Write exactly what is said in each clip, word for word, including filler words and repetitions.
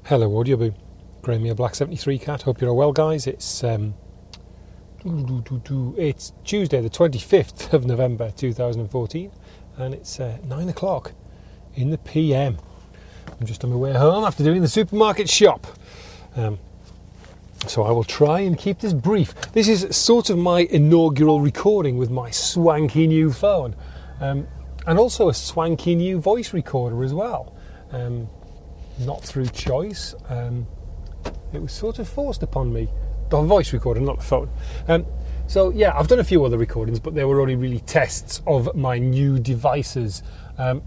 Hello Audioboo, Graham here, Black seventy-three Cat. Hope you're all well, guys. It's um, it's Tuesday, the twenty-fifth of November, two thousand fourteen, and it's uh, nine o'clock in the P M. I'm just on my way home after doing the supermarket shop. Um, so I will try and keep this brief. This is sort of my inaugural recording with my swanky new phone, um, and also a swanky new voice recorder as well. Um, not through choice. Um, it was sort of forced upon me. The voice recorder, not the phone. Um, so yeah, I've done a few other recordings, but they were only really tests of my new devices. Um,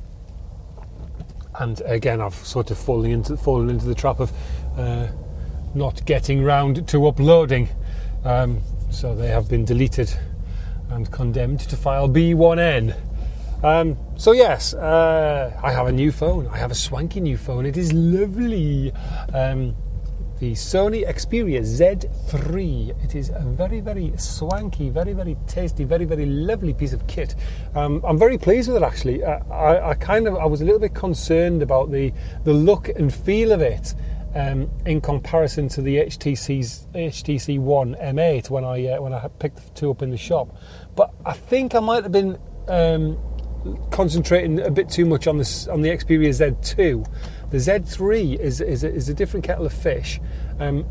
and again, I've sort of fallen into fallen into the trap of uh, not getting round to uploading. Um, so they have been deleted and condemned to file B one N. Um, so yes, uh, I have a new phone. I have a swanky new phone. It is lovely. Um, the Sony Xperia Z three. It is a very, very swanky, very, very tasty, very, very lovely piece of kit. Um, I'm very pleased with it, actually. Uh, I, I kind of, I was a little bit concerned about the the look and feel of it um, in comparison to the H T C's H T C One M eight when I uh, when I picked the two up in the shop. But I think I might have been Um, concentrating a bit too much on the on the Xperia Z two. The Z three is is a, is a different kettle of fish. Um,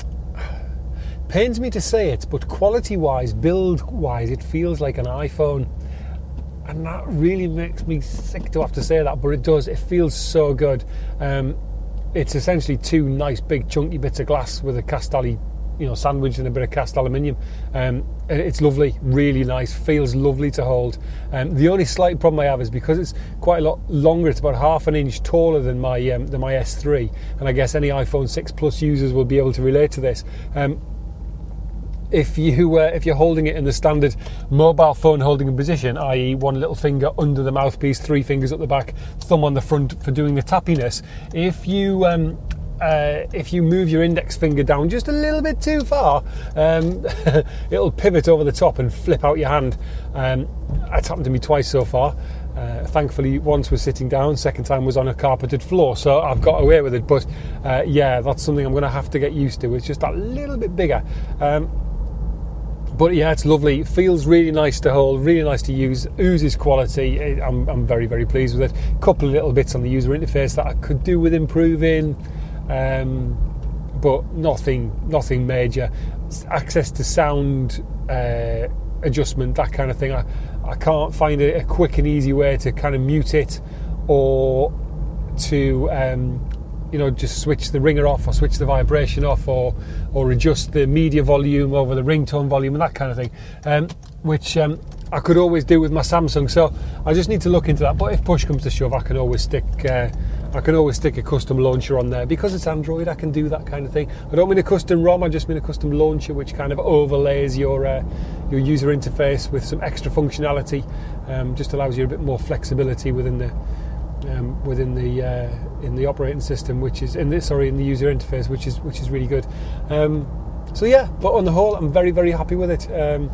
pains me to say it, but quality-wise, build-wise, it feels like an iPhone, and that really makes me sick to have to say that, but it does. It feels so good. Um, it's essentially two nice, big, chunky bits of glass with a Castelli, you know, sandwich and a bit of cast aluminium. Um, it's lovely, really nice, feels lovely to hold. Um, the only slight problem I have is because it's quite a lot longer. It's about half an inch taller than my um, than my S three, and I guess any iPhone six Plus users will be able to relate to this. Um, if you uh, if you're holding it in the standard mobile phone holding position, that is, one little finger under the mouthpiece, three fingers up the back, thumb on the front for doing the tappiness. If you um, Uh, if you move your index finger down just a little bit too far, um, it'll pivot over the top and flip out your hand. Um, it's happened to me twice so far. Uh, thankfully, once was sitting down, second time was on a carpeted floor, so I've got away with it. But uh, yeah, that's something I'm going to have to get used to. It's just that little bit bigger. Um, But yeah, it's lovely. It feels really nice to hold, really nice to use. Oozes quality. I'm, I'm very, very pleased with it. A couple of little bits on the user interface that I could do with improving. Um, but nothing nothing major. Access to sound uh, adjustment, that kind of thing. I, I can't find a, a quick and easy way to kind of mute it or to um, you know, just switch the ringer off or switch the vibration off or or adjust the media volume over the ringtone volume and that kind of thing, um, which um, I could always do with my Samsung. So I just need to look into that. But if push comes to shove, I can always stick uh, I can always stick a custom launcher on there. Because it's Android, I can do that kind of thing. I don't mean a custom ROM, I just mean a custom launcher, which kind of overlays your uh, your user interface with some extra functionality. Um, just allows you a bit more flexibility within the um, within the uh, in the operating system, which is in this sorry in the user interface, which is which is really good. Um, so yeah, but on the whole, I'm very very happy with it. Um,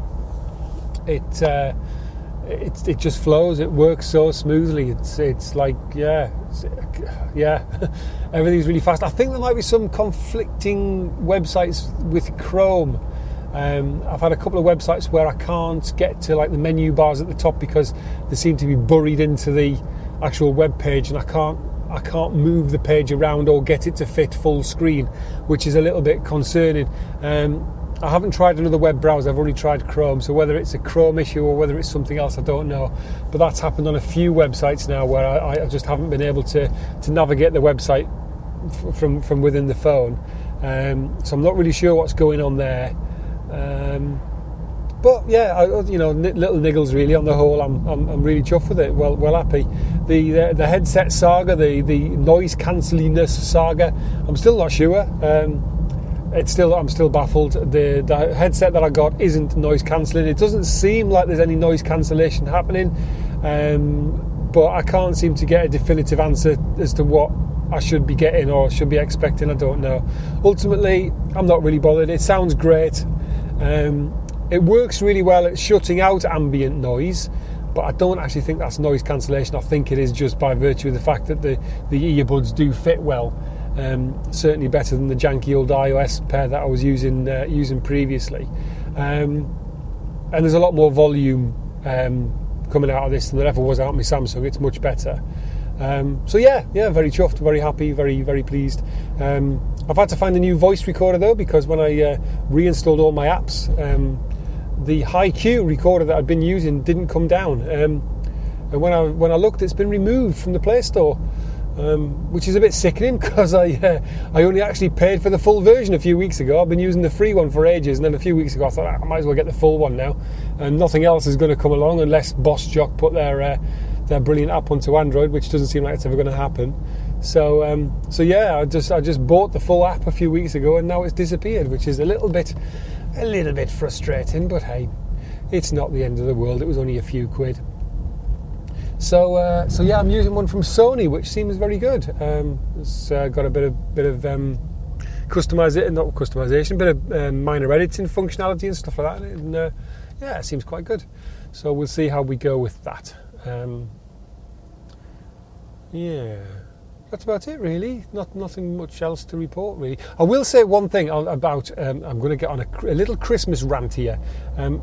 it. Uh, It, it just flows. It works so smoothly. It's it's like yeah, it's, yeah. Everything's really fast. I think there might be some conflicting websites with Chrome. Um, I've had a couple of websites where I can't get to like the menu bars at the top because they seem to be buried into the actual web page, and I can't I can't move the page around or get it to fit full screen, which is a little bit concerning. Um, I haven't tried another web browser, I've only tried Chrome, so whether it's a Chrome issue or whether it's something else, I don't know. But that's happened on a few websites now where I, I just haven't been able to, to navigate the website f- from, from within the phone. Um, so I'm not really sure what's going on there. Um, but yeah, I, you know, little niggles really. On the whole, I'm I'm, I'm really chuffed with it. Well, well happy. The the, the headset saga, the, the noise cancelliness saga, I'm still not sure. Um, It's still, I'm still baffled. The, the headset that I got isn't noise cancelling. It doesn't seem like there's any noise cancellation happening, um, but I can't seem to get a definitive answer as to what I should be getting or should be expecting. I don't know. Ultimately, I'm not really bothered. It sounds great. Um, it works really well at shutting out ambient noise, but I don't actually think that's noise cancellation. I think it is just by virtue of the fact that the, the earbuds do fit well. Um, certainly better than the janky old iOS pair that I was using uh, using previously. Um, and there's a lot more volume um, coming out of this than there ever was out of my Samsung. It's much better. Um, so yeah, yeah, very chuffed, very happy, very, very pleased. Um, I've had to find a new voice recorder though, because when I uh, reinstalled all my apps, um, the HiQ recorder that I'd been using didn't come down. Um, and when I when I looked, it's been removed from the Play Store. Um, which is a bit sickening, because I uh, I only actually paid for the full version a few weeks ago. I've been using the free one for ages, and then a few weeks ago I thought, ah, I might as well get the full one now, and nothing else is going to come along unless BossJock put their uh, their brilliant app onto Android, which doesn't seem like it's ever going to happen. So um, so yeah, I just I just bought the full app a few weeks ago, and now it's disappeared, which is a little bit a little bit frustrating. But hey, it's not the end of the world. It was only a few quid. So, uh, so yeah, I'm using one from Sony, which seems very good. Um, it's uh, got a bit of bit of um, customization, not customization, bit of um, minor editing functionality and stuff like that. And uh, yeah, it seems quite good. So we'll see how we go with that. Um, yeah, that's about it, really. Not nothing much else to report, really. I will say one thing about. Um, I'm going to get on a, a little Christmas rant here. Um,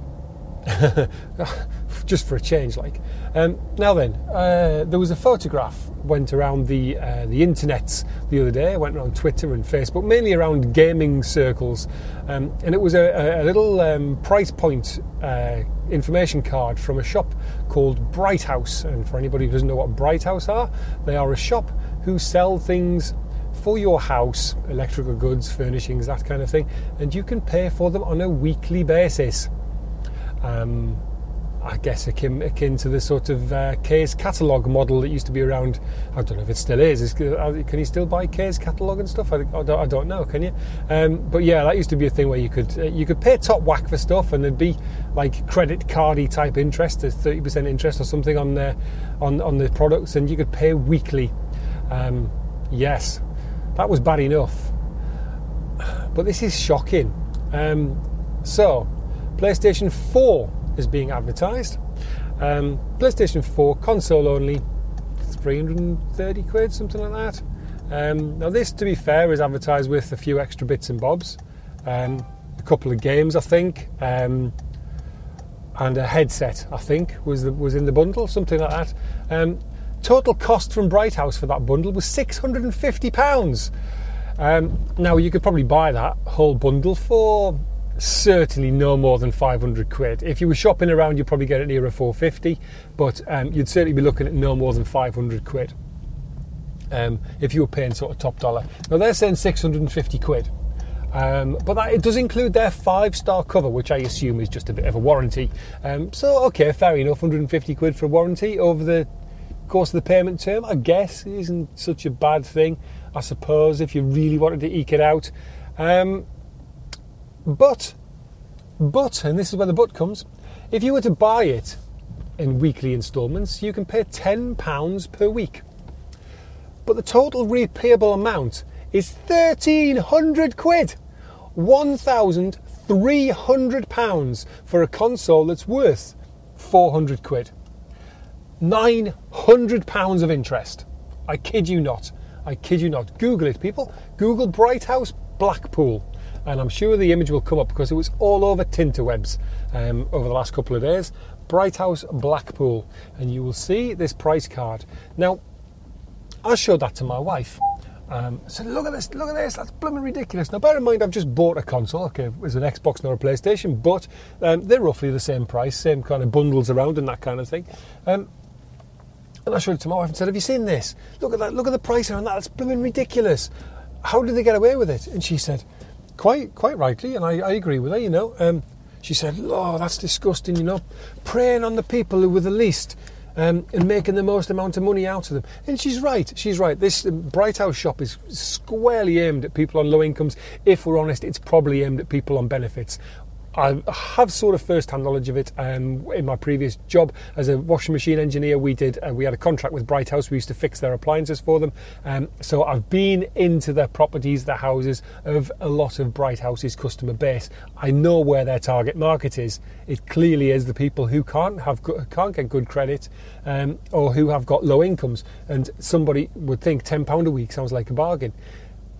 just for a change, like. Um, now then, uh, there was a photograph went around the uh, the internet the other day. Went around Twitter and Facebook, mainly around gaming circles, um, and it was a, a little um, price point uh, information card from a shop called Bright House. And for anybody who doesn't know what Bright House are, they are a shop who sell things for your house, electrical goods, furnishings, that kind of thing, and you can pay for them on a weekly basis. Um, I guess akin, akin to the sort of uh, K's catalogue model that used to be around. I don't know if it still is. is can you still buy K's catalogue and stuff? I, I, don't, I don't know. Can you? Um, but yeah, that used to be a thing where you could uh, you could pay top whack for stuff, and there'd be like credit cardy type interest, thirty percent interest or something on the on on the products, and you could pay weekly. Um, yes, that was bad enough, but this is shocking. Um, so. PlayStation four is being advertised. Um, PlayStation four console only, three hundred thirty quid, something like that. Um, now this, to be fair, is advertised with a few extra bits and bobs, um, a couple of games, I think, um, and a headset, I think, was the, was in the bundle, something like that. Um, total cost from Bright House for that bundle was six hundred fifty pounds. Um, now you could probably buy that whole bundle for certainly no more than five hundred quid. If you were shopping around, you'd probably get it near a four fifty, but um, you'd certainly be looking at no more than five hundred quid um, if you were paying sort of top dollar. Now they're saying six hundred fifty quid, um, but that, it does include their five star cover, which I assume is just a bit of a warranty. Um, so okay, fair enough, one hundred fifty quid for a warranty over the course of the payment term, I guess isn't such a bad thing, I suppose, if you really wanted to eke it out. Um, But, but, and this is where the but comes, if you were to buy it in weekly instalments, you can pay ten pounds per week. But the total repayable amount is thirteen hundred quid, one thousand three hundred pounds for a console that's worth four hundred quid. nine hundred pounds of interest. I kid you not. I kid you not. Google it, people. Google Bright House Blackpool. And I'm sure the image will come up because it was all over Tinterwebs um, over the last couple of days. Bright House Blackpool. And you will see this price card. Now, I showed that to my wife. Um, I said, look at this, look at this, that's blooming ridiculous. Now, bear in mind, I've just bought a console. Okay, it's an Xbox, not a PlayStation, but um, they're roughly the same price, same kind of bundles around and that kind of thing. Um, and I showed it to my wife and said, have you seen this? Look at that, look at the price on that, that's blooming ridiculous. How did they get away with it? And she said, Quite, quite rightly, and I, I agree with her. You know, um, she said, "Oh, that's disgusting." You know, preying on the people who were the least um, and making the most amount of money out of them. And she's right. She's right. This um, Bright House shop is squarely aimed at people on low incomes. If we're honest, it's probably aimed at people on benefits. I have sort of first-hand knowledge of it. Um, in my previous job as a washing machine engineer, we did uh, we had a contract with Bright House. We used to fix their appliances for them. Um, so I've been into their properties, their houses of a lot of Bright House's customer base. I know where their target market is. It clearly is the people who can't have go- can't get good credit um, or who have got low incomes. And somebody would think ten pounds a week sounds like a bargain.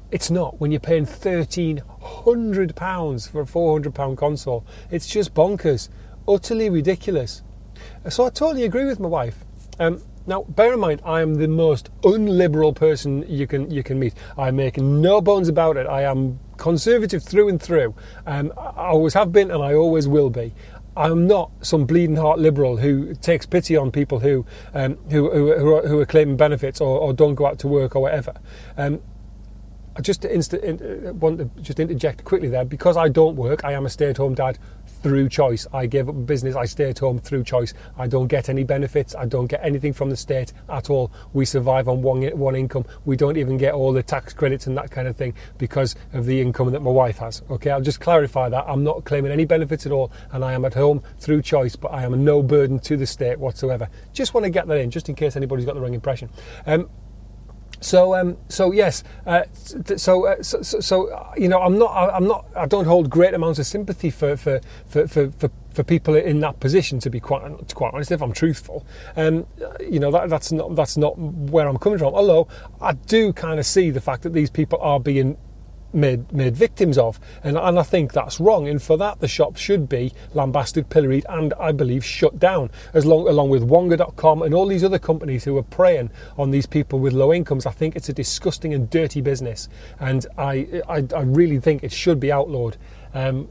It's not when you're paying thirteen hundred pounds for a four hundred pound console. It's just bonkers, utterly ridiculous. So I totally agree with my wife. Um, now, bear in mind, I am the most unliberal person you can you can meet. I make no bones about it. I am conservative through and through. Um, I always have been, and I always will be. I'm not some bleeding heart liberal who takes pity on people who um, who, who, who, are, who are claiming benefits or, or don't go out to work or whatever. Um, I just to insta- in, want to just interject quickly there, because I don't work. I am a stay-at-home dad through choice. I gave up business. I stay at home through choice. I don't get any benefits. I don't get anything from the state at all. We survive on one one income. We don't even get all the tax credits and that kind of thing because of the income that my wife has. Okay, I'll just clarify that. I'm not claiming any benefits at all, and I am at home through choice, but I am no burden to the state whatsoever. Just want to get that in, just in case anybody's got the wrong impression. Um, So, um, so yes, uh, so, uh, so, so, so, uh, you know, I'm not, I'm not, I don't hold great amounts of sympathy for, for, for, for, for, for people in that position. To be quite, to quite honest, if I'm truthful, um, you know, that, that's not, that's not where I'm coming from. Although I do kind of see the fact that these people are being made made victims of, and, and I think that's wrong, and for that the shop should be lambasted, pilloried, and I believe shut down, as long along with Wonga dot com and all these other companies who are preying on these people with low incomes. I think it's a disgusting and dirty business, and I I, I really think it should be outlawed. Um,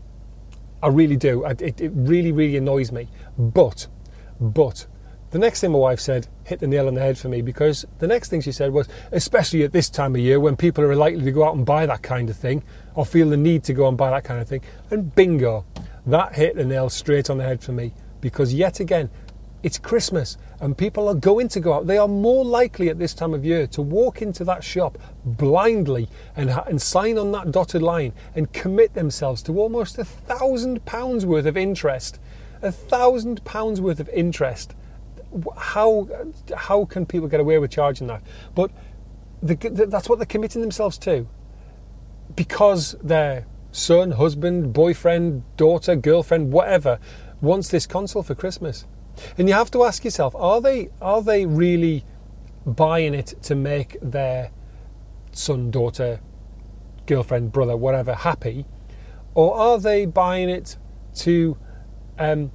I really do. I, it, it really really annoys me. But but the next thing my wife said hit the nail on the head for me, because the next thing she said was, especially at this time of year when people are likely to go out and buy that kind of thing or feel the need to go and buy that kind of thing, and bingo, that hit the nail straight on the head for me, because yet again, it's Christmas and people are going to go out. They are more likely at this time of year to walk into that shop blindly and, and sign on that dotted line and commit themselves to almost a thousand pounds worth of interest. A thousand pounds worth of interest. How how can people get away with charging that? But the, the, that's what they're committing themselves to, because their son, husband, boyfriend, daughter, girlfriend, whatever, wants this console for Christmas. And you have to ask yourself, are they are they really buying it to make their son, daughter, girlfriend, brother, whatever happy, or are they buying it to um,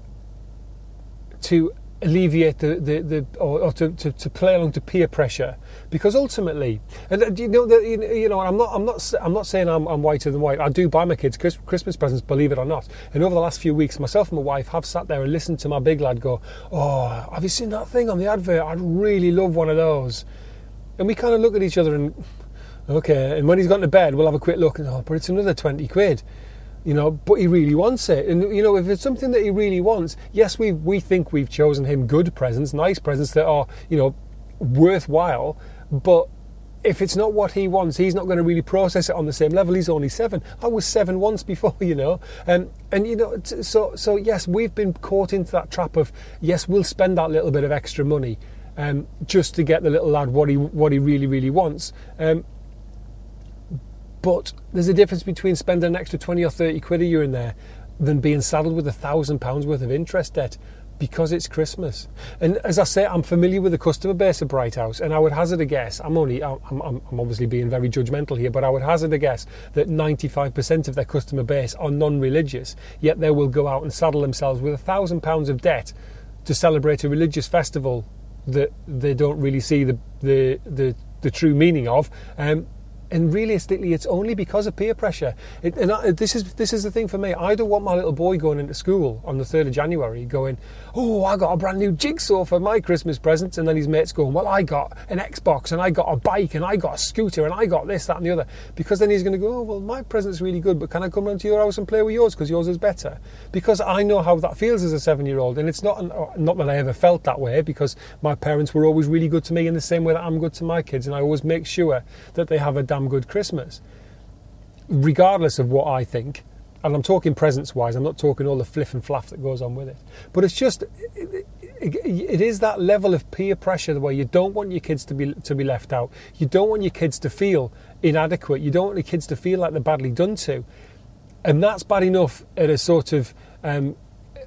to alleviate the, the, the or, or to, to, to play along to peer pressure? Because ultimately, and you know, the, you know, I'm not, I'm not, I'm not saying I'm, I'm whiter than white. I do buy my kids Christmas presents, believe it or not. And over the last few weeks, myself and my wife have sat there and listened to my big lad go, "Oh, have you seen that thing on the advert? I'd really love one of those." And we kind of look at each other and, okay. And when he's gone to bed, we'll have a quick look and, oh, but it's another twenty quid. You know, but he really wants it. And, you know, if it's something that he really wants, yes, we we think we've chosen him good presents, nice presents that are, you know, worthwhile. But if it's not what he wants, he's not going to really process it on the same level. He's only seven. I was seven once before, you know. Um, and, you know, so, so yes, we've been caught into that trap of, yes, we'll spend that little bit of extra money um, just to get the little lad what he, what he really, really wants. Um, But there's a difference between spending an extra twenty or thirty quid a year in there than being saddled with a thousand pounds worth of interest debt because it's Christmas. And as I say, I'm familiar with the customer base of Bright House, and I would hazard a guess, I'm only, I'm, I'm, I'm obviously being very judgmental here, but I would hazard a guess that ninety-five percent of their customer base are non-religious, yet they will go out and saddle themselves with a thousand pounds of debt to celebrate a religious festival that they don't really see the, the, the, the true meaning of. Um, And realistically, it's only because of peer pressure. It, and I, this is this is the thing for me. I don't want my little boy going into school on the third of January going, "Oh, I got a brand new jigsaw for my Christmas presents," and then his mates going, "Well, I got an Xbox, and I got a bike, and I got a scooter, and I got this, that, and the other." Because then he's going to go, "Oh, well, my present's really good, but can I come round to your house and play with yours because yours is better?" Because I know how that feels as a seven-year-old, and it's not not that I ever felt that way, because my parents were always really good to me in the same way that I'm good to my kids, and I always make sure that they have a damn good Christmas, regardless of what I think. And I'm talking presents wise, I'm not talking all the fliff and flaff that goes on with it. But it's just, it, it, it is that level of peer pressure where you don't want your kids to be to be left out. You don't want your kids to feel inadequate. You don't want your kids to feel like they're badly done to. And that's bad enough at a sort of, um,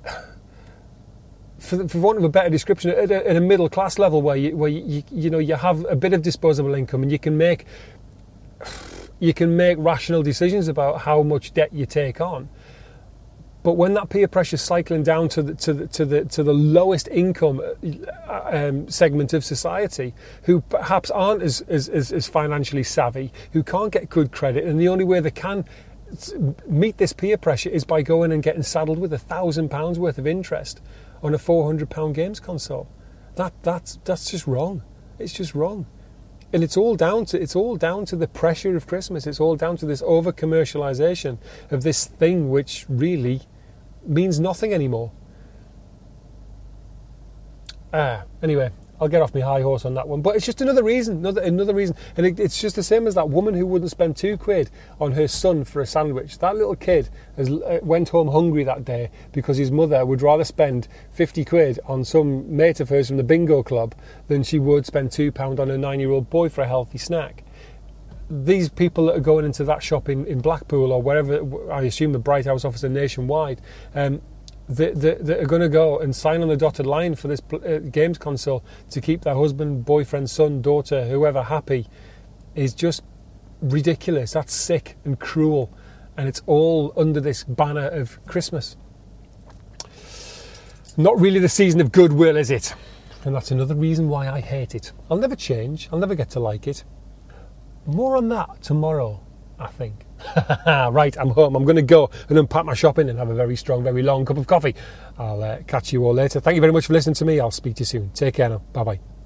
for, for want of a better description, at a, at a middle class level where you, where you, you, you know, you have a bit of disposable income and you can make you can make rational decisions about how much debt you take on. But when that peer pressure is cycling down to the to the to the to the lowest income um, segment of society, who perhaps aren't as, as as financially savvy, who can't get good credit, and the only way they can meet this peer pressure is by going and getting saddled with a thousand pounds worth of interest on a four hundred pound games console. That that's that's just wrong. It's just wrong. And it's all down to it's all down to the pressure of Christmas. It's all down to this over commercialization of this thing which really means nothing anymore. Ah, anyway, I'll get off my high horse on that one. But it's just another reason, another another reason, and it, it's just the same as that woman who wouldn't spend two quid on her son for a sandwich. That little kid has uh, went home hungry that day because his mother would rather spend fifty quid on some mate of hers from the bingo club than she would spend two pound on a nine-year-old boy for a healthy snack. These people that are going into that shop in, in Blackpool or wherever, I assume the Bright House office are nationwide, um, That, that, that are going to go and sign on the dotted line for this uh, games console to keep their husband, boyfriend, son, daughter, whoever happy, is just ridiculous. That's sick and cruel, and it's all under this banner of Christmas. Not really the season of goodwill, is it? And that's another reason why I hate it. I'll never change. I'll never get to like it. More on that tomorrow, I think. Right, I'm home. I'm going to go and unpack my shopping and have a very strong, very long cup of coffee. I'll uh, catch you all later. Thank you very much for listening to me. I'll speak to you soon. Take care now. Bye-bye.